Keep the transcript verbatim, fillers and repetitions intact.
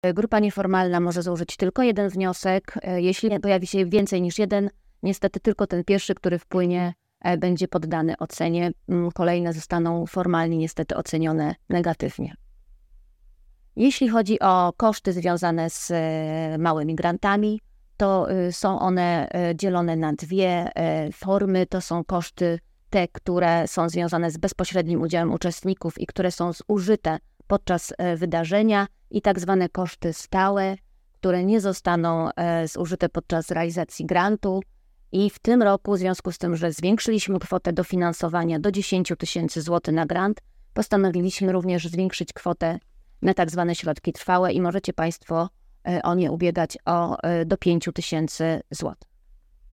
Grupa nieformalna może złożyć tylko jeden wniosek. Jeśli pojawi się więcej niż jeden, niestety tylko ten pierwszy, który wpłynie, będzie poddany ocenie. Kolejne zostaną formalnie niestety ocenione negatywnie. Jeśli chodzi o koszty związane z małymi grantami, to są one dzielone na dwie formy. To są koszty te, które są związane z bezpośrednim udziałem uczestników i które są zużyte podczas wydarzenia, i tak zwane koszty stałe, które nie zostaną zużyte podczas realizacji grantu. I w tym roku, w związku z tym, że zwiększyliśmy kwotę dofinansowania do dziesięć tysięcy złotych na grant, postanowiliśmy również zwiększyć kwotę na tak zwane środki trwałe i możecie Państwo o nie ubiegać o do pięć tysięcy złotych.